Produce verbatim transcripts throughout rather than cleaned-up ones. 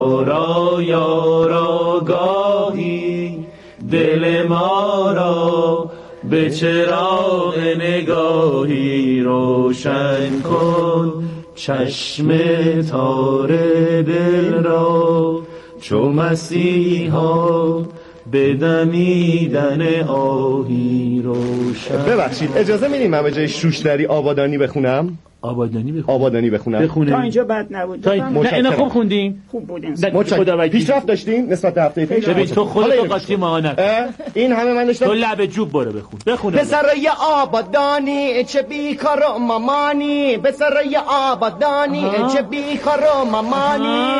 را یارا گاهی دل ما را به چراغ نگاهی روشن کن، چشم تار دل را چو مسیحا به دمیدن آهی روشن. ببخشید اجازه میدیم من به جای شوشتری آبادانی بخونم؟ آبادانی بخونم. آبادانی بخونم. بخونم. تا اینجا بد نبود. تا این... نه اینا خوب خوندین؟ خوب بودین. متشکرم. پیشرفت داشتین نسبت به هفته پیش؟ ببین تو خودت تو قاطی ما نکن. این همه من داشتم. تو لب جوب برو بخون. بخون. پسرای آبادانی چه بیکار و مامانی، پسرای آبادانی چه بیکار و مامانی،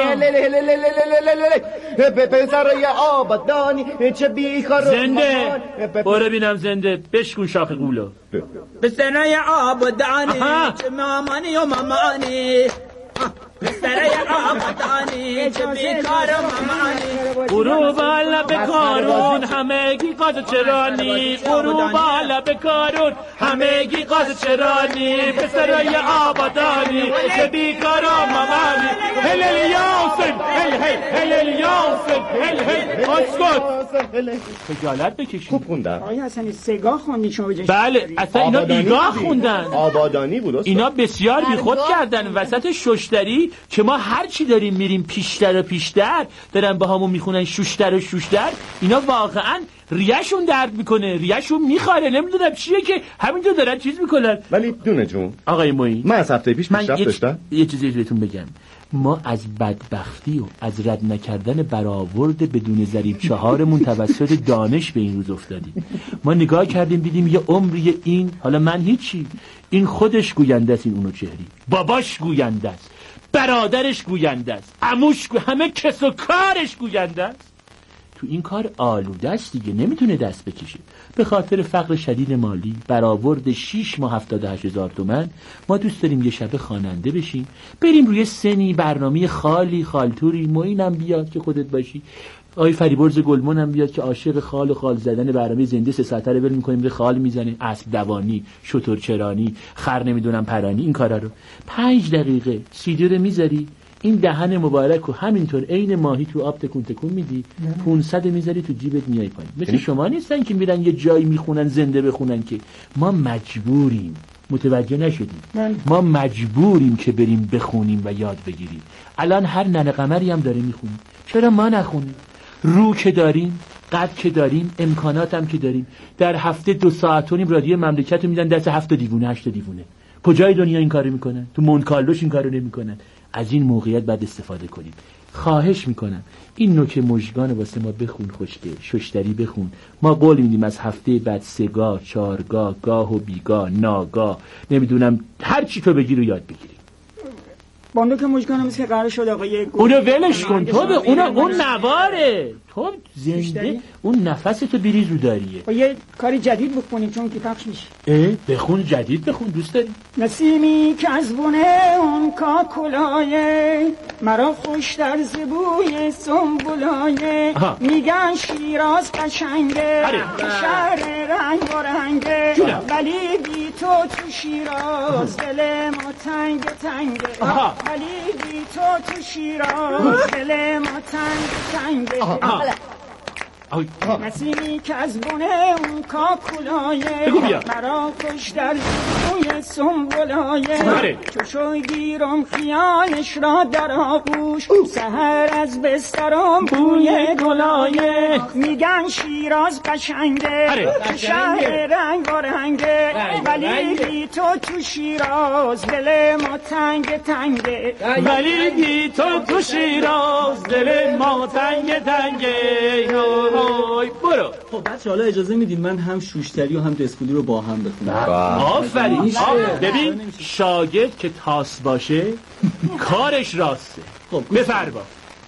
پسرای آبادانی چه بیکار و زنده. برو ببینم زنده. بشکن شاخ قولو. پسرای آبادانی چه مامانی و مامانی، پسرای آبادانی چه بیکار و مامانی، برو بالا به کارون همگی قاضی چرانی، برو بالا به کارون همگی قاضی چرانی، پسرای آبادانی چه بیکار و مامانی. هل هل یاسم هل هل هل یاسم هل هل اسکت. خجالت بکشید. خوب خوندن. آیا اصلا سگاه خوندی شما بجاش؟ بله اصلا اینا بیگاه خوندن. آبادانی بود. اینا بسیار بیخود کردن وسط ششتری که ما هر چی داریم میریم پیشتر و پیشتر دارن با همون میخونن شوشتر و شوشتر. اینا واقعا ریهشون درد میکنه، ریهشون میخاره، نمیدونم چیه که همینطور دارن چیز میکنن. ولی دونه جون آقای مویی من از هفته پیش پیشرفت داشتم. یه چیزی بهتون بگم، ما از بدبختی و از رد نکردن برآورد بدون ضریب چهارمون توسط دانش به این روز افتادیم. ما نگاه کردیم دیدیم یه عمری این، حالا من هیچی، این خودش گوینده است، این اونو چهری، باباش گوینده است، برادرش گوینده است، عموش گو... همه کس و کارش گوینده است. تو این کار آلوده است دیگه، نمیتونه دست بکشه. به خاطر فقر شدید مالی برآورد شش ماه هفتاد و هشت هزار تومان ما دوست داریم یه شب خواننده بشیم، بریم روی سنی برنامه خالی خالتوری، معینم بیاد که خودت باشی، آقای فریبرز گلمون هم بیاد که عاشق خال و خال زدن برنامه زنده سه ساعته رو ول می‌کنیم، به خال میزنه، اسب دوانی، شتر چرانی، خر نمیدونم پرانی، این کارا رو پنج دقیقه سیدی رو میذاری، این دهن مبارک و همینطور عین ماهی تو آب تکون تکون میدی، پانصد میذاری تو جیبت میای پایین. مثل شما نیستن که میرن یه جایی میخونن زنده بخونن، که ما مجبوریم، متوجه نشدیم، ما مجبوریم که بریم بخونیم و یاد بگیریم. الان هر ننه قمری هم داره میخونه، چرا ما نخونیم؟ رو که داریم، قد که داریم، امکانات هم که داریم. در هفته دو ساعت و نیم رادیو مملکت رو میدن دست هفت دیوونه هشت دیوونه. کجای دنیا این کارو میکنن؟ تو مونتکارلوش این کارو نمیکنن. از این موقعیت بعد استفاده کنیم. خواهش میکنم این نوک مژگان واسه ما بخون، خوشگه ششتری بخون. ما قول میدیم از هفته بعد سگاه، چارگاه، گاه و بیگاه، ناگاه، نمیدونم هر چی تو بگی رو یاد بگیری. باندو که مژگانم مثل قرار شد آقای اونو ولش کن تو، به اون اون نواره تو زنده، اون نفس تو بریز رو داریه. و یه کاری جدید بکنیم چون که پخش میشه. اه بخون، جدید بخون، دوست داری؟ نسیمی که از بونه اون کاکلایه مرا خوش در زبوی سنبولایه، میگن شیراز قشنگه شهر رنگ و رنگه، ولی بی تو تو شیراز دل ما تنگ تنگه، ولی بی تو تو شیراز دل ما تنگ تنگه. نسیمی که از بونه اون کاکولایه مرا خوش در زبوی سنبولایه، چوشوی گیرم خیالش را در آغوش، سهر از بسترم بوی گلایه، میگن شیراز قشنگه شهر رنگ و رنگه، ولی بی تو تو شیراز دل ما تنگ تنگه، ولی بی تو تو شیراز دل ما تنگ تنگه. برو. خب بچه حالا اجازه میدین من هم شوشتری و هم دسکولی رو با هم بخونم. آفرین. ببین شاگرد که تاس باشه کارش راسته. خب بفرما.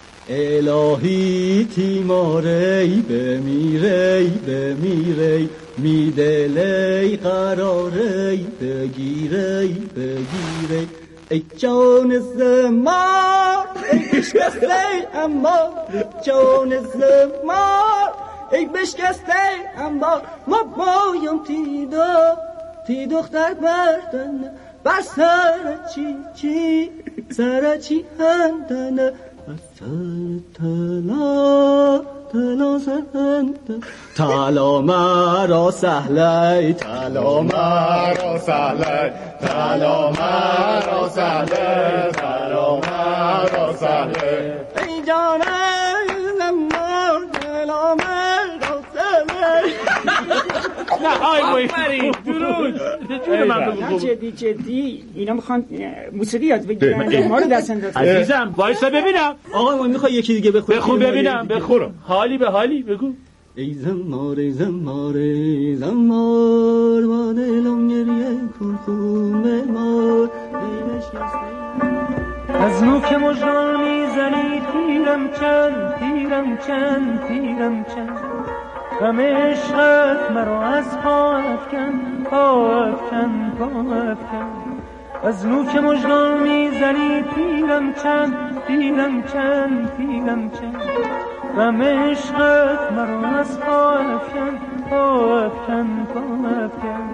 الهی تیماری بمیری بمیری میدلی قراری بگیری بگیری، ای جان زمار ای بشکسته اما، جان زمار ای بشکسته اما، ما بایم تیدا تی دختر بردن بر سر چی چی سر چی هندن تلا تلا سهند تلا مرا سهلی تلا مرا سهلی تلا مرا سهلی تلا مرا سهلی ای جانم تلا مرا سهلی. نه آی بایی درود جون من بگو. جدی جدی اینا میخوان موسیقی یاد بگیرن ما رو دست انداز. عزیزم وایسا ببینم. آقا ما میخوای یکی دیگه بخون؟ بخون ببینم بخورم. حالی به حالی بگو. ای زمار ای زمار ای زمار با دلم گریه کن خون مار ای نشسته از نوک مژگان میزنی تیرم چند تیرم چند تیرم چند غم عشقت مرا از پا افکن پا افکن پا افکن از نوک مژگان میزنی تیرم چند تیرم چند تیرم چند غم عشقت مرا از پا افکن پا افکن پا افکن.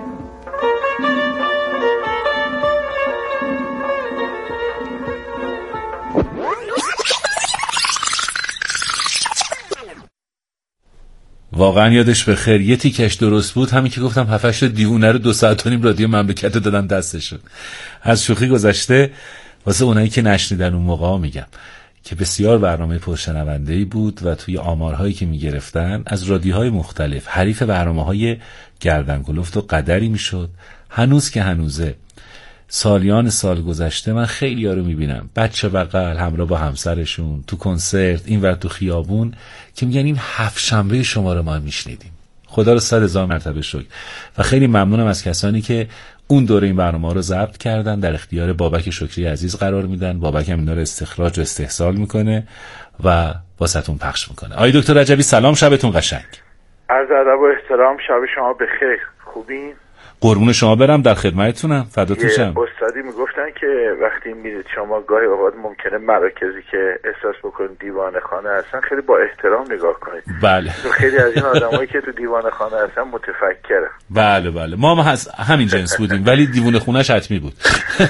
واقعا یادش به خیر. یه تیکش درست بود، همین که گفتم هفتش دیوونه رو دو ساعت و نیم رادیو مملکت دادن دستشون. از شوخی گذشته، واسه اونایی که نشنیدن اون موقع میگم که بسیار برنامه پرشنونده‌ای بود و توی آمارهایی که میگرفتن از رادیوهای مختلف حریف برنامه‌های گردنکلفت و قدری میشد. هنوز که هنوزه، سالیان سال گذشته، من خیلی ها رو میبینم بچه بغل همراه با همسرشون تو کنسرت این ور تو خیابون که میگن این هفت شنبه شما رو ما میشنیدیم. خدا رو صد هزار مرتبه شکر و خیلی ممنونم از کسانی که اون دوره این برنامه رو ضبط کردن، در اختیار بابک شکری عزیز قرار میدن. بابک هم اینا رو استخراج و استحصال میکنه و واسهتون پخش میکنه. آقای دکتر رجبی سلام، شبتون قشنگ. عرض ادب و احترام، شب شما بخیر. خوبین؟ قربون شما برم، در خدمتتونم، فداتون شم. استادی میگفتن که وقتی میرید شما گاهی اوقات ممکنه مراکزی که احساس بکنید دیوانه خانه هستن خیلی با احترام نگاه کنید. بله. خیلی از این آدمایی که تو دیوانه خانه هستن متفکرن. بله بله، ما هم هز... همین جنس بودیم ولی دیوانه خونه‌ش حتمی بود.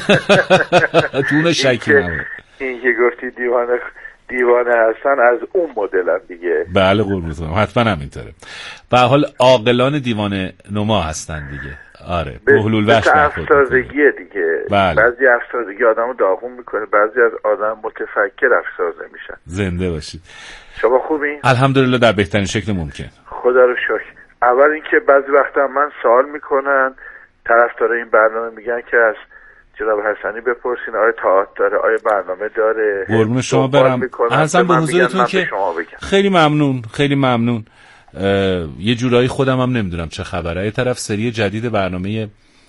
تو اون شکی نبود. این که گفتی دیوانه دیوانه هستن از اون مدلن دیگه. بله قربونتون، حتما همینطوره. به هر حال عاقلان دیوانه نما بستن دیگه. آره بهلول وحش افسردگیه دیگه. بله. بعضی افسردگی آدمو داغون میکنه، بعضی از آدم متفکر افسرده میشن. زنده باشید. شما خوبین؟ الحمدلله در بهترین شکل ممکن. خدا رو شکر. اول اینکه بعضی وقتا من سوال میکنن طرفدار این برنامه، میگن که از جناب حسنی بپرسین آیا تئاتر داره، آیا برنامه داره. قربون شما برم. ارزم به حضورتون که خیلی ممنون خیلی ممنون. یه جورایی خودم هم نمیدونم چه خبره. یه طرف سری جدید برنامه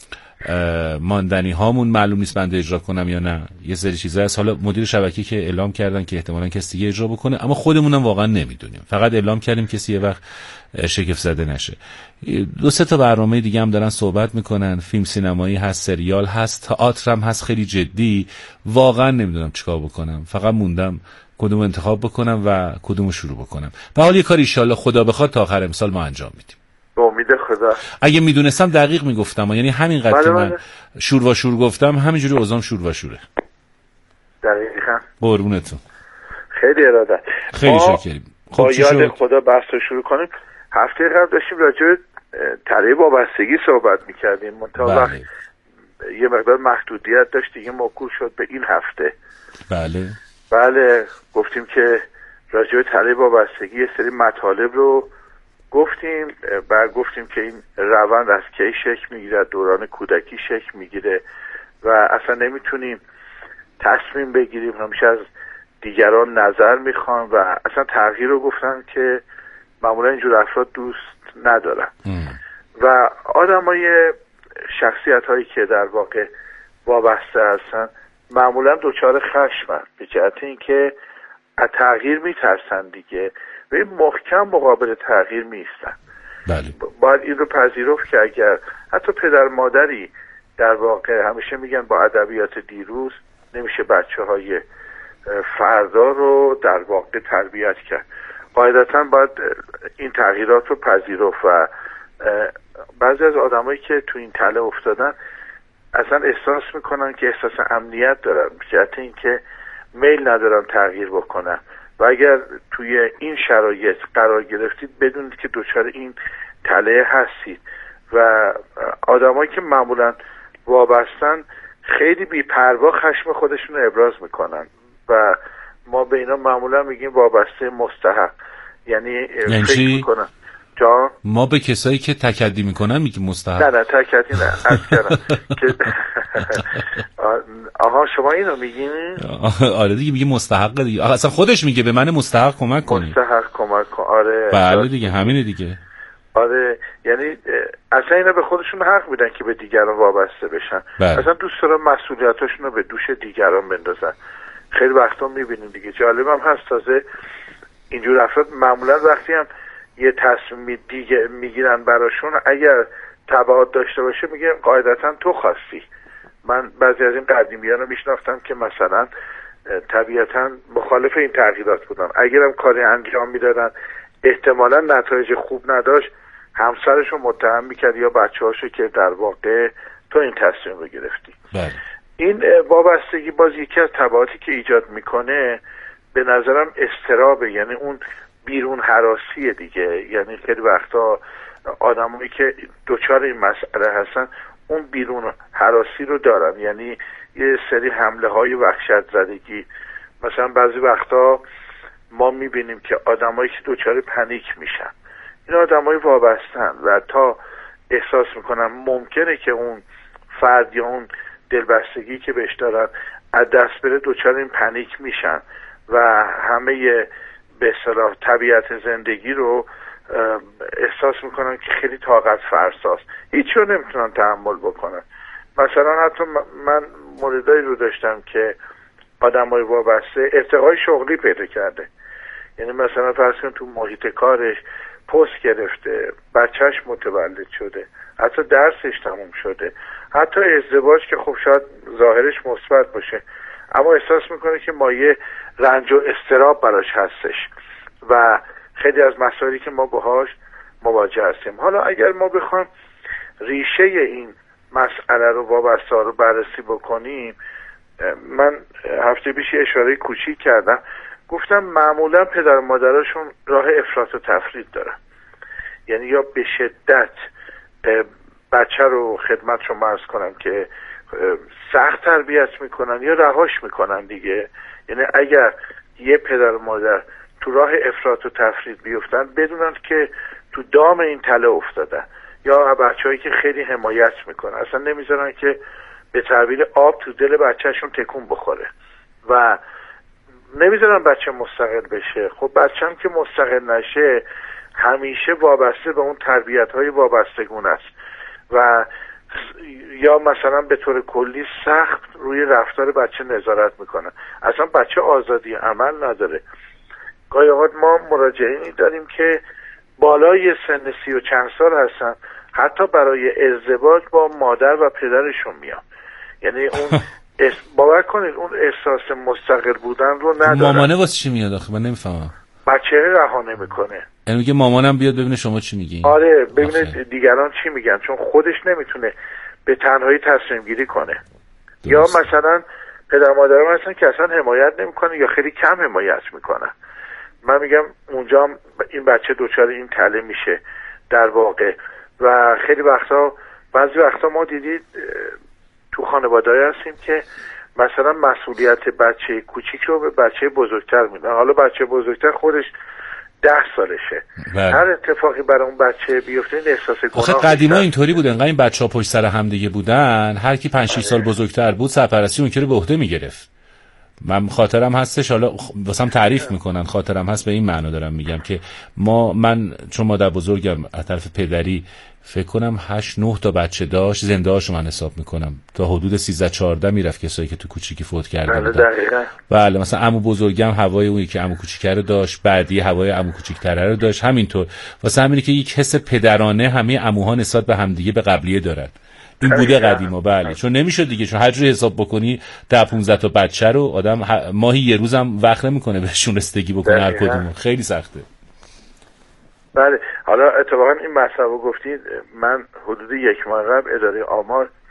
ماندنی هامون معلوم نیست بنده اجرا کنم یا نه. یه سری چیزا هست، حالا مدیر شبکه که اعلام کردن که احتمالاً کسی دیگه اجرا بکنه، اما خودمونم واقعا نمیدونیم. فقط اعلام کردیم کسی یه وقت شگفت زده نشه. دو سه تا برنامه دیگه هم دارن صحبت میکنن، فیلم سینمایی هست، سریال هست، تئاتر هم هست خیلی جدی. واقعا نمیدونم چیکار بکنم، فقط موندم کدوم انتخاب بکنم و کدومو شروع بکنم. به حال یه کاری ان شاءالله خدا بخواد تا آخر امسال ما انجام میدیم. به امید خدا. اگه میدونستم دقیق میگفتم، یعنی همین قد که من شور و شور گفتم همینجوری اوزام شور و شوره. دقیقاً. قربونتون. خیلی ارادت. خیلی شکریم. خب با یاد خدا بحث رو شروع کنیم. هفته قبل داشتیم راجع به طریق وابستگی صحبت میکردیم، منتها وقت یه مقدار محدودیت داشت دیگه موکول شد به این هفته. بله بله گفتیم که راجع به طریق وابستگی یه سری مطالب رو گفتیم. بعد گفتیم که این روند از کی شکل میگیره، دوران کودکی شکل میگیره و اصلا نمیتونیم تصمیم بگیریم، همیشه از دیگران نظر میخوان و اصلا تغییر رو گفتن که معمولا اینجور افراد دوست ندارن ام. و آدمای شخصیت هایی که در واقع وابسته هستن معمولا دوچار خشمن به جهت اینکه از تغییر میترسن دیگه و این محکم مقابل تغییر میستن. بله. باید این رو پذیرفت که اگر حتی پدر مادری در واقع همیشه میگن با ادبیات دیروز نمیشه بچه های فردا رو در واقع تربیت کرد. قاعدتا باید این تغییرات رو پذیرفت و بعضی از آدمایی که تو این تله افتادن اصلا احساس میکنن که احساس امنیت دارن به جهت اینکه میل ندارن تغییر بکنن و اگر توی این شرایط قرار گرفتید بدونید که دچار این تله هستید و آدمایی که معمولا وابستن خیلی بی‌پروا خشم خودشون رو ابراز میکنن و ما به اینا معمولا میگیم وابسته مستحق، یعنی یعنی فکر میکنن جا ما به کسایی که تکدی میکنن میگیم مستحق. نه نه تکدی نه از کردم آها شما اینو میگین؟ آره دیگه میگه مستحق دیگه، اصلا خودش میگه به من مستحق کمک کنی، مستحق کمک کن. آره بله دیگه همینه دیگه. آره یعنی اصلا اینا به خودشون حق میدن که به دیگران وابسته بشن. بله. اصلا دوست دارن مسئولیتاشون رو به دوش دیگران بندازن. خیلی وقتا میبینیم دیگه، جالبم هست تازه اینجور افراد معمولا وقتی هم یه تصمیم دیگه میگیرن براشون اگر تبعات داشته باشه میگن قاعدتا تو خواستی. من بعضی از این قدیمیان رو میشناختم که مثلا طبیعتا مخالف این تغییرات بودن، اگرم کاری انجام میدادن احتمالا نتایج خوب نداشت همسرشو متهم میکرد یا بچه‌هاشو که در واقع تو این تصمیم رو گرفتی. بله. این وابستگی باز یکی از تبعاتی که ایجاد میکنه به نظرم اضطرابه، یعنی اون بیرون هراسی دیگه. یعنی خیلی وقتا آدمایی که دوچار این مسئله هستن اون بیرون هراسی رو دارن، یعنی یه سری حمله های وحشت زدگی. مثلا بعضی وقتا ما میبینیم که آدمایی که دوچار پنیک میشن این آدمای وابستن و تا احساس میکنن ممکنه که اون فرد یا اون دلبستگی که بهش دارن از دست بره دوچار این پنیک میشن و همه به اصطلاح طبیعت زندگی رو احساس میکنن که خیلی طاقت فرساست، هیچ رو نمیتونن تحمل بکنن. مثلا حتی من موردایی رو داشتم که آدمای وابسته ارتقای شغلی پیدا کرده، یعنی مثلا فرض کن تو محیط کارش پست گرفته، بچهش متولد شده، حتی درسش تموم شده، حتی ازدواج که خب شاید ظاهرش مثبت باشه اما احساس میکنه که مایه رنج و اضطراب براش هستش و خیلی از مسائلی که ما باهاش مواجه هستیم. حالا اگر ما بخوایم ریشه این مسئله رو وابسته رو بررسی بکنیم، من هفته پیش اشاره کوچیک کردم، گفتم معمولا پدر و مادرشون راه افراط و تفرید دارن، یعنی یا به شدت بچه رو خدمت رو مرز کنن که سخت تربیت میکنن یا رهاش میکنن دیگه. یعنی اگر یه پدر و مادر تو راه افراط و تفرید بیفتن بدونن که تو دام این تله افتادن، یا بچه‌هایی که خیلی حمایت میکنن اصلا نمیذارن که به تعبیر آب تو دل بچه‌شون تکون بخوره و نمیذارن بچه مستقل بشه. خب بچه هم که مستقل نشه همیشه وابسته به اون تربیت‌های وابستگون است و یا مثلا به طور کلی سخت روی رفتار بچه نظارت میکنن، اصلا بچه آزادی عمل نداره. گاهی اوقات ما مراجعینی داریم که بالای سن سی و چند سال هستن، حتی برای ازدواج با مادر و پدرشون میان، یعنی اون اس... باور کنید اون احساس مستقل بودن رو ندارن. مامانه واسه چی میاد آخه من نمیفهمم. بچه رها نمیکنه، یعنی میگه مامانم بیاد ببینه شما چی میگین. آره ببینه دیگران چی میگن، چون خودش نمیتونه به تنهایی تصمیم گیری کنه. درست. یا مثلا پدر مادرم هستن که اصلا حمایت نمیکنه یا خیلی کم حمایت میکنن. من میگم اونجا این بچه دوچار این تله میشه در واقع و خیلی وقتا بعضی وقتا ما دیدید تو خانواده‌ای هستیم که مثلا مسئولیت بچه کوچیک رو به بچه بزرگتر میدن. حالا بچه بزرگتر خودش ده سالشه، بله. هر اتفاقی برای اون بچه بیفته این احساس گناه. آخه قدیما اینطوری بود، انقدر این بچه‌ها پشت سر هم دیگه بودن، هر کی پنج شش سال بزرگتر بود سرپرستی اون که رو به عهده میگرفت. من خاطرم هستش، حالا واسم تعریف میکنن، خاطرم هست به این معنی دارم میگم که ما من چون مادر بزرگم از طرف پدری فکر کنم هشت نه تا بچه داشت، زنده هاشو من حساب میکنم تا حدود سیزده چهارده میرفت کسایی که تو کوچیکی فوت کرده بودن. دقیقاً. بله مثلا عمو بزرگم هوای اون که عمو کوچیکه رو داشت، بعدی هوای عمو کوچیک‌تره رو داشت، همینطور. واسه همینه که یک حس پدرانه همه عموها نسبت به همدیگه به قبلیه دارن. این بوده قدیما. بله چون نمیشد دیگه، چون هر جوری حساب بکنی ده پانزده تا بچه رو آدم ماهی یه روزم وقت نمیکنه بهشون رسیدگی بکنه هر کدوم، خیلی سخته. بله حالا اتفاقا این مسئله گفتید، من حدود یک ماه قبل اداره آمار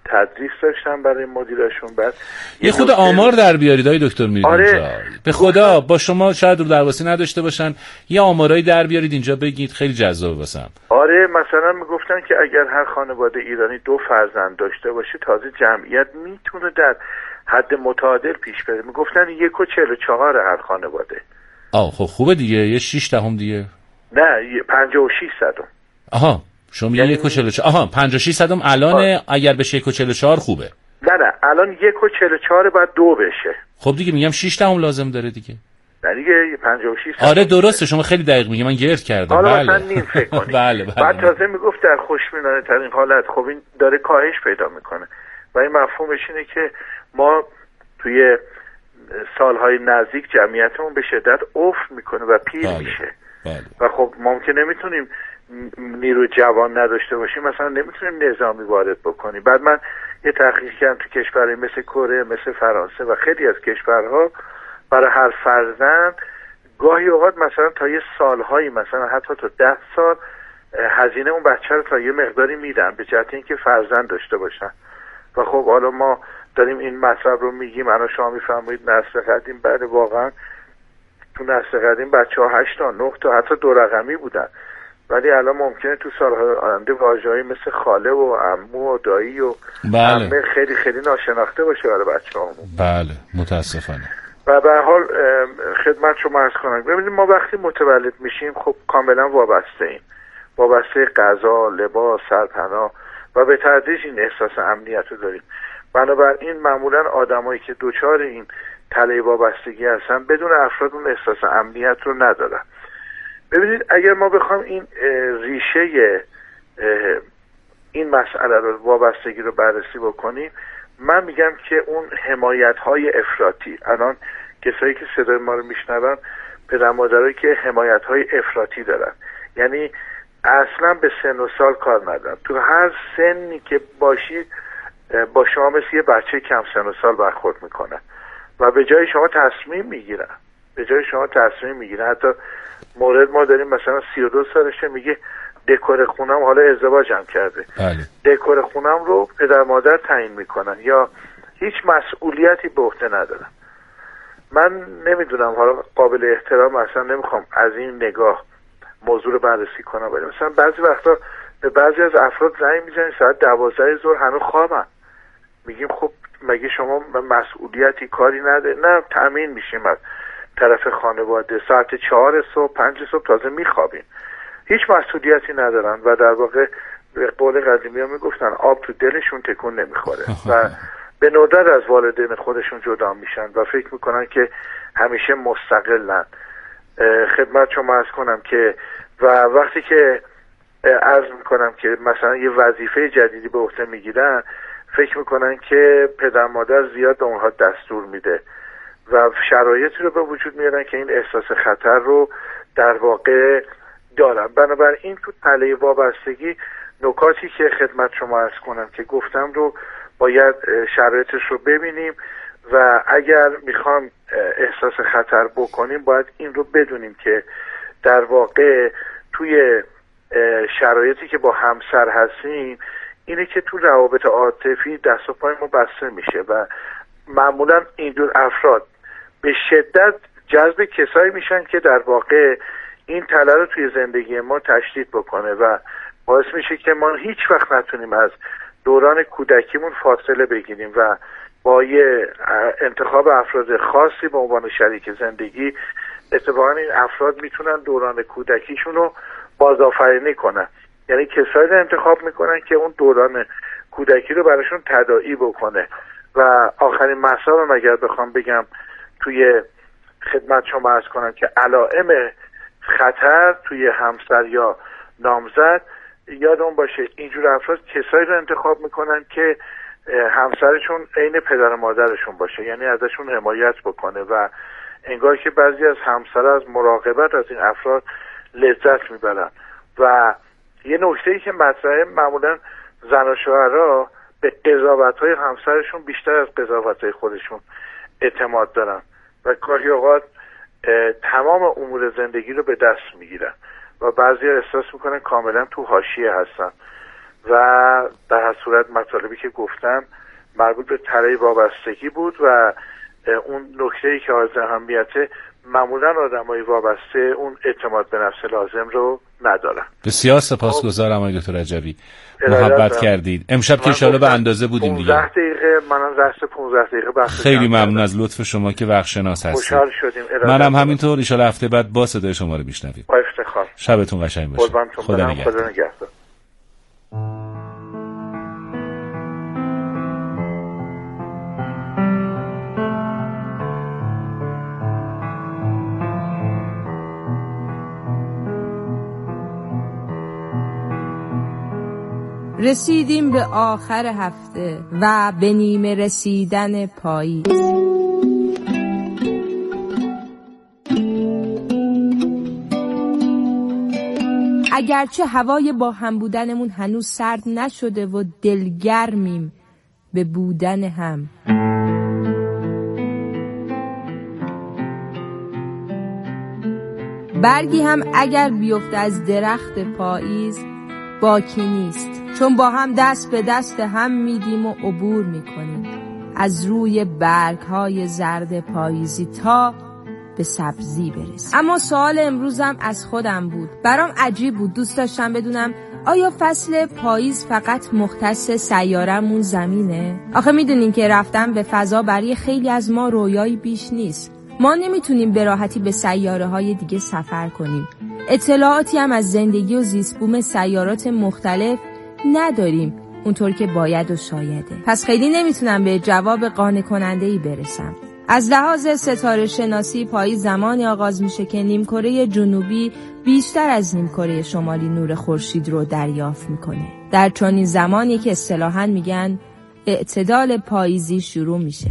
تدریس داشتم برای مدیرشون. بعد یه خود آمار در بیارید آقای دکتر میرید آره اینجا. به خدا با شما شاید رو درواسی نداشته باشن، یه آمارایی در بیارید اینجا بگید، خیلی جذاب واسم. آره مثلا میگفتن که اگر هر خانواده ایرانی دو فرزند داشته باشه تازه جمعیت میتونه در حد متعادل پیش بره. میگفتن یک و چهل و چهار هر خانواده. آه خب خوبه دیگه، یه شیش دهم دیگه. نه پنجاه و شش صدم. آها شما میگه یک و چهل و چهار. آها پنجاه و شش صدم الان اگر بشه یک و چهل و چهار خوبه. نه نه الان یک و چهل و چهار باید دو بشه. خب دیگه میگم شش دهم لازم داره دیگه. نه دیگه پنجاه و شش. آره درسته شما خیلی دقیق میگی، من گرد کردم. حالا بله. مثلا نیم فکر کنید. بله بله. بعد تازه میگفت در خوشبینانه ترین حالت خب این داره کاهش پیدا میکنه و این مفهومش اینه که ما توی سالهای نزدیک جمعیتمون به شدت افت میکنه و پیر بله. میشه. بله. و خب ممکن نمیتونیم نیرو جوان نداشته باشیم، مثلا نمیتونیم نظامی وارد بکنیم. بعد من یه تحقیق کردم تو کشورهای مثل کره، مثل فرانسه و خیلی از کشورها برای هر فرزند گاهی اوقات مثلا تا یه سالهایی مثلا حتی تا ده سال هزینه اون بچه رو تا یه مقداری میدن به جهت اینکه فرزند داشته باشن. و خب حالا ما داریم این مطلب رو میگیم، الان شما میفرمایید نسل قدیم، بعد واقعا تو نسل قدیم بچه ها هشت تا نه تا حتی دو رقمی بودن، ولی الان ممکنه تو سالهای آینده واژه‌ای مثل خاله و عمو و دایی و بله. عمه خیلی خیلی ناشناخته باشه برای بچه‌هامون. بله متاسفانه. و به هر حال خدمت شما عرض کنم ببینید ما وقتی متولد میشیم خب کاملا وابسته ایم، وابسته غذا، لباس، سرپناه و به تدریج این احساس امنیت رو داریم. بنابراین معمولا آدمایی که دوچار این تله وابستگی هستن بدون افراد اون احساس امنیت رو ندارن. ببینید اگر ما بخوام این ریشه این مسئله رو وابستگی رو بررسی بکنیم، من میگم که اون حمایت‌های افراطی، الان کسایی که صدای ما رو میشنون پدر مادرایی که حمایت‌های افراطی دارن، یعنی اصلا به سن و سال کار ندارن، تو هر سنی که باشید با شما مثل یه بچه کم سن و سال برخورد میکنن و به جای شما تصمیم میگیرن به جای شما تصمیم میگیرن حتی مورد ما داریم مثلا سی و دو سالشه میگه دکور خونم، حالا ازدواجم کرده، بله. دکور خونم رو پدر مادر تعیین میکنن یا هیچ مسئولیتی به عهده ندارن. من نمیدونم، حالا قابل احترام اصلا نمیخوام از این نگاه موضوع رو بررسی کنم، ولی مثلا بعضی وقتا به بعضی از افراد زنگ میزنید ساعت دوازده ظهر هنوز خوابن، میگیم خب مگه شما مسئولیتی کاری نداره؟ نه، تأمین میشیم از طرف خانواده، ساعت چهار صبح پنج صبح تازه میخوابیم، هیچ مسئولیتی ندارن و در واقع به قول قدیمی ها میگفتن آب تو دلشون تکون نمیخوره و به ندرت از والدین خودشون جدا میشن و فکر میکنن که همیشه مستقلن. خدمت شما عرض کنم که و وقتی که عرض میکنم که مثلا یه وظیفه جدیدی به عهده میگیرن فکر میکنن که پدر مادر زیاد به اونها دستور میده و شرایطی رو به وجود میارن که این احساس خطر رو در واقع دارن. بنابراین تو تله وابستگی نکاتی که خدمت شما عرض کنم که گفتم رو باید شرایطش رو ببینیم و اگر میخوام احساس خطر بکنیم باید این رو بدونیم که در واقع توی شرایطی که با همسر هستیم اینه که تو روابط عاطفی دست و پای ما بسته میشه و معمولا اینجور افراد به شدت جذب کسایی میشن که در واقع این تله رو توی زندگی ما تشدید بکنه و باعث میشه که ما هیچ وقت نتونیم از دوران کودکیمون فاصله بگیریم و با یه انتخاب افراد خاصی به عنوان شریک زندگی اتفاقا این افراد میتونن دوران کودکیشون رو بازآفرینی کنن، یعنی کسایی رو انتخاب میکنن که اون دوران کودکی رو براشون تداعی بکنه. و آخرین مطلبم اگر بخوام بگم توی خدمت شما عرض کنم که علائم خطر توی همسر یا نامزد، یادمون باشه اینجور افراد کسایی رو انتخاب میکنن که همسرشون عین پدر و مادرشون باشه، یعنی ازشون حمایت بکنه و انگار که بعضی از همسرها از مراقبت از این افراد لذت میبرن. و یه نکته‌ای که مطرحه، معمولا زن و شوهرها به قضاوت‌های همسرشون بیشتر از قضاوت‌های خودشون اعتماد دارن و گاهی اوقات تمام امور زندگی رو به دست میگیرن و بعضی احساس میکنن کاملا تو حاشیه هستن و در هر صورت مطالبی که گفتم مربوط به تله وابستگی بود و اون نکته‌ای که از اهمیته، معمولا آدمای وابسته اون اعتماد به نفس لازم رو ندارن. بسیار سپاسگزارم آقای دکتر رجبی، محبت کردید. امشب که انشالله به اندازه بودیم دیگه. پانزده دقیقه منم رأس پانزده دقیقه بحث. خیلی ممنون از لطف شما که وقتشناس هستید. خوشحال شدیم. منم همینطور. ان شاءالله هفته بعد با صدای شما رو میشنویم. با افتخار. شبتون قشنگ باشه. خدا نگهدار. رسیدیم به آخر هفته و به نیمه رسیدن پاییز. اگرچه هوای با هم بودنمون هنوز سرد نشده و دلگرمیم به بودن هم. برگی هم اگر بیفته از درخت پاییز باکی نیست، چون با هم دست به دست هم میدیم و عبور میکنیم از روی برگ‌های زرد پاییزی تا به سبزی برسیم. اما سوال امروزم از خودم بود. برام عجیب بود، دوست داشتم بدونم آیا فصل پاییز فقط مختص سیارمون زمینه؟ آخه میدونین که رفتن به فضا برای خیلی از ما رویایی بیش نیست. ما نمیتونیم به راحتی به سیاره های دیگه سفر کنیم. اطلاعاتی هم از زندگی و زیست بوم سیارات مختلف نداریم اونطور که باید و شایده. پس خیلی نمیتونم به جواب قانع کننده‌ای برسم. از لحاظ ستاره شناسی پاییز زمانی آغاز میشه که نیمکره جنوبی بیشتر از نیمکره شمالی نور خورشید رو دریافت میکنه. در چنین زمانی که اصطلاحاً میگن اعتدال پاییزی شروع میشه.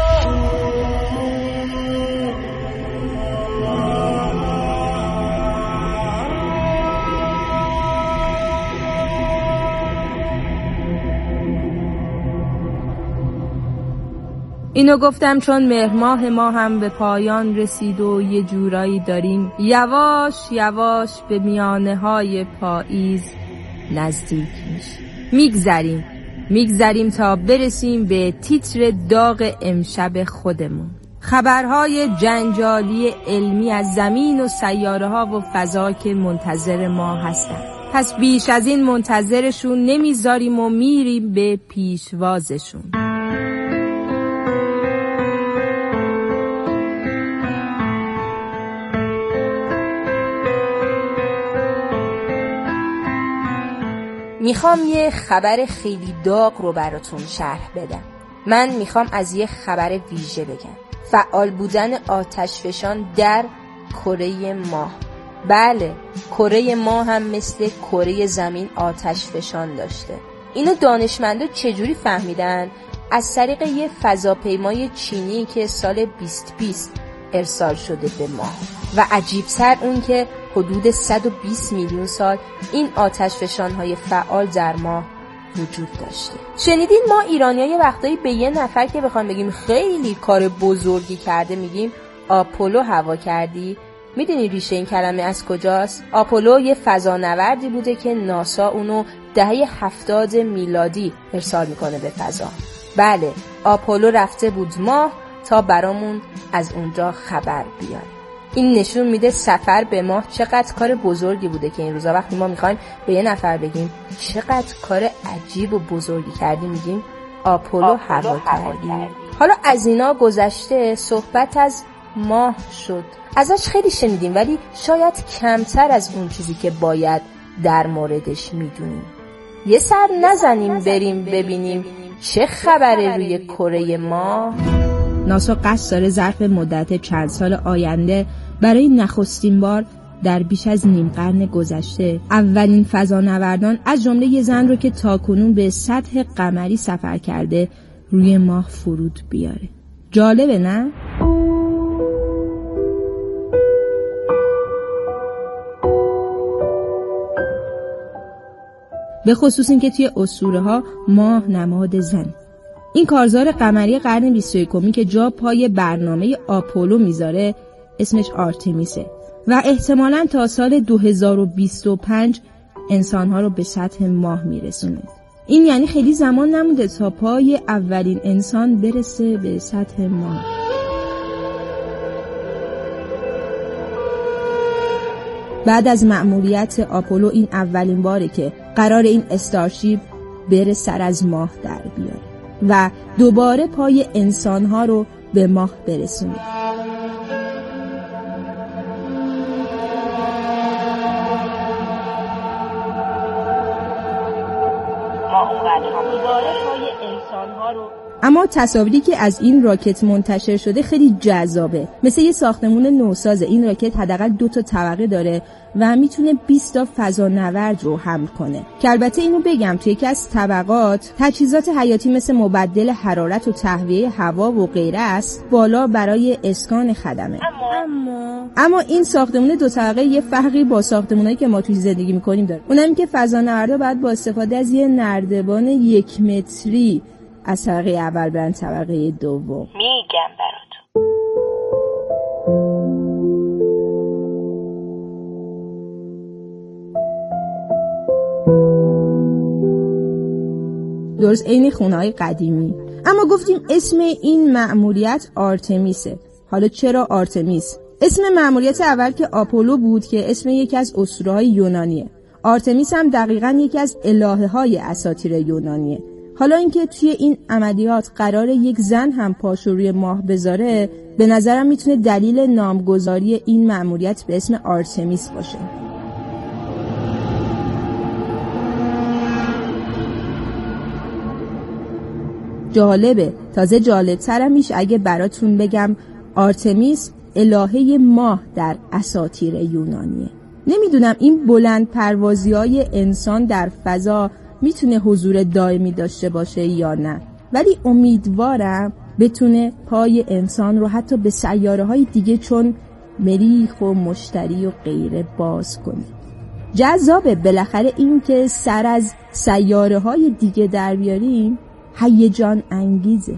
اینو گفتم چون مهر ماه ما هم به پایان رسید و یه جورایی داریم یواش یواش به میانه های پاییز نزدیک میشیم. میگذریم میگذریم تا برسیم به تیتر داغ امشب خودمون. خبرهای جنجالی علمی از زمین و سیاره ها و فضا که منتظر ما هستن. پس بیش از این منتظرشون نمیذاریم و میریم به پیشوازشون. میخوام یه خبر خیلی داغ رو براتون شرح بدم. من میخوام از یه خبر ویژه بگم. فعال بودن آتشفشان در کره ماه. بله، کره ماه هم مثل کره زمین آتشفشان داشته. اینو دانشمندا چجوری فهمیدن؟ از طریق یه فضاپیمای چینی که سال بیست بیست ارسال شده به ماه. و عجیب‌تر اون که حدود صد و بیست میلیون سال این آتشفشان‌های فعال در ماه وجود داشته. شنیدین ما ایرانی‌ها یه وقتایی به یه نفر که بخوام بگیم خیلی کار بزرگی کرده میگیم آپولو هوا کردی؟ میدونی ریشه این کلمه از کجاست؟ آپولو یه فضانوردی بوده که ناسا اونو دهه هفتاد میلادی ارسال میکنه به فضا. بله، آپولو رفته بود ماه تا برامون از اونجا خبر بیاره. این نشون میده سفر به ماه چقدر کار بزرگی بوده که این روزا وقتی ما میخوایم به یه نفر بگیم چقدر کار عجیب و بزرگی کردی میگیم آپولو هوا کردی. حالا از اینا گذشته صحبت از ماه شد. ازش خیلی شنیدیم ولی شاید کمتر از اون چیزی که باید در موردش میدونیم. یه سر نزنیم بریم ببینیم چه خبره روی کره ماه؟ ناسا قصد داره ظرف مدت چند سال آینده برای نخستین بار در بیش از نیم قرن گذشته اولین فضانوردان از جمله یه زن رو که تاکنون به سطح قمری سفر کرده روی ماه فرود بیاره. جالبه نه؟ به خصوص این که توی اسطوره ها ماه نماد زن. این کارزار قمری قرن بیست و یکم که جا پای برنامه آپولو میذاره اسمش آرتمیسه و احتمالاً تا سال دو هزار و بیست و پنج انسانها رو به سطح ماه میرسونه. این یعنی خیلی زمان نمونده تا پای اولین انسان برسه به سطح ماه. بعد از مأموریت آپولو این اولین باره که قرار این استارشیپ بره سر از ماه در بیاره و دوباره پای انسانها رو به ماه برسونه. اما تصاویری که از این راکت منتشر شده خیلی جذابه. مثل یه ساختمون نوسازه. این راکت حداقل دو تا طبقه داره و میتونه بیست تا فضانورد رو حمل کنه. که البته اینو بگم توی یکی از طبقات تجهیزات حیاتی مثل مبدل حرارت و تهویه هوا و غیره است بالا برای اسکان خدمه. اما اما این ساختمون دو طبقه یه فرقی با ساختمونایی که ما توی زندگی می‌کنیم داره. اونم که فضانوردا باید با استفاده از یه نردبان یک متری از طبقه اول برن طبقه دوم. میگم براتون. درست عین خونه‌های قدیمی. اما گفتیم اسم این مأموریت آرتمیسه. حالا چرا آرتمیس؟ اسم مأموریت اول که آپولو بود که اسم یکی از اسطوره‌های یونانیه. آرتمیس هم دقیقاً یکی از الهه‌های اساطیر یونانیه. حالا اینکه توی این عملیات قرار یک زن هم پاشو روی ماه بذاره، به نظرم میتونه دلیل نامگذاری این مأموریت به اسم آرتمیس باشه. جالبه. تازه جالب‌ترم میشه اگه براتون بگم آرتمیس الهه ماه در اساطیر یونانیه. نمیدونم این بلند پروازی‌های انسان در فضا میتونه حضور دائمی داشته باشه یا نه، ولی امیدوارم بتونه پای انسان رو حتی به سیاره‌های دیگه چون مریخ و مشتری و غیره باز کنه. جذابه بالاخره این که سر از سیاره‌های دیگه در بیاریم هیجان انگیزه.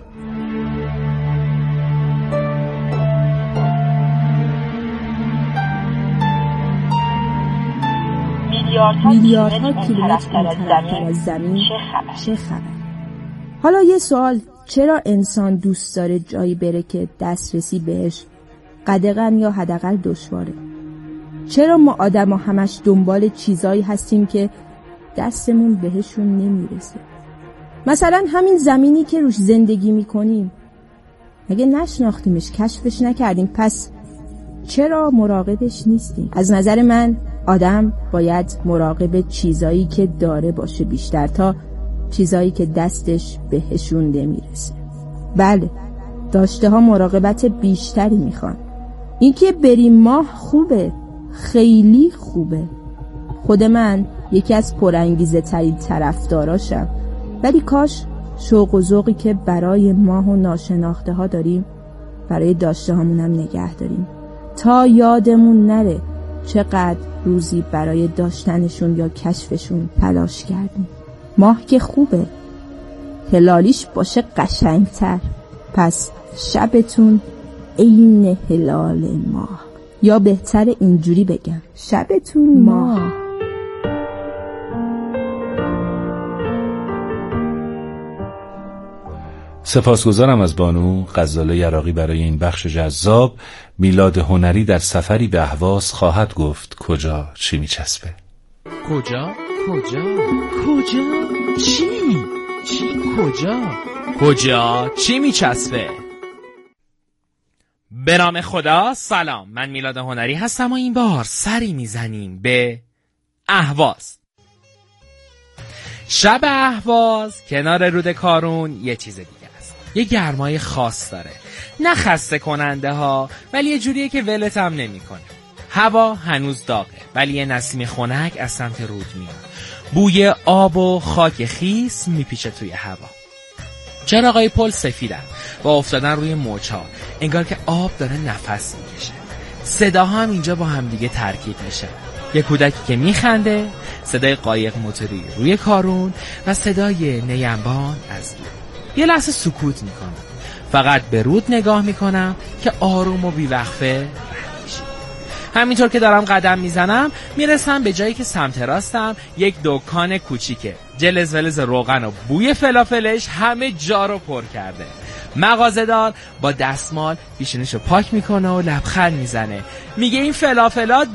میلیاردها کیلومتر منحرف از زمین چه خبر؟ حالا یه سوال، چرا انسان دوست داره جایی بره که دسترسی بهش قدغن یا حداقل دشواره؟ چرا ما آدم ها همش دنبال چیزایی هستیم که دستمون بهشون نمیرسه؟ مثلا همین زمینی که روش زندگی میکنیم، اگه نشناختیمش، کشفش نکردیم، پس چرا مراقبش نیستیم؟ از نظر من آدم باید مراقب چیزایی که داره باشه بیشتر تا چیزایی که دستش بهشون نمیرسه. بله، داشته ها مراقبت بیشتری میخوان. این که بریم ماه خوبه، خیلی خوبه. خود من یکی از پرانگیزه ترین طرفداراشم، ولی کاش شوق و ذوقی که برای ماه و ناشناخته ها داریم برای داشته هامونم نگه داریم تا یادمون نره چقدر روزی برای داشتنشون یا کشفشون تلاش کردیم. ماه که خوبه، هلالیش باشه قشنگتر. پس شبتون عین هلال ماه، یا بهتر اینجوری بگم شبتون ماه. سپاسگزارم از بانو غزاله یراقی برای این بخش جذاب. میلاد هنری در سفری به اهواز خواهد گفت کجا چی میچسبه. کجا؟ کجا؟ کجا؟ چی؟ چی کجا؟ کجا چی میچسبه؟ به نام خدا. سلام، من میلاد هنری هستم و این بار سری میزنیم به اهواز. شب اهواز کنار رود کارون یه چیز دیگه است. یه گرمای خاص داره، نه خسته کننده ها، ولی یه جوریه که ولت هم نمی کنه. هوا هنوز داغه، ولی یه نسیم خنک از سمت رود میاد. بوی آب و خاک خیس میپیچه توی هوا. چراغای پل سفیدن با افتادن روی موج‌ها، انگار که آب داره نفس میکشه. صدا هم اینجا با هم دیگه ترکیب میشه. یه کودکی که میخنده، صدای قایق موتوری روی کارون و صدای نیمبان از دور. یه لحظه سکوت میکنم، فقط به رود نگاه میکنم که آروم و بیوقفه رد میشه. همینطور که دارم قدم میزنم میرسم به جایی که سمت راستم یک دکان کوچیکه. جلز ولز روغن و بوی فلافلش همه جا رو پر کرده. مغازه‌دار با دستمال پیشونیشو پاک میکنه و لبخند میزنه، میگه این فلافلات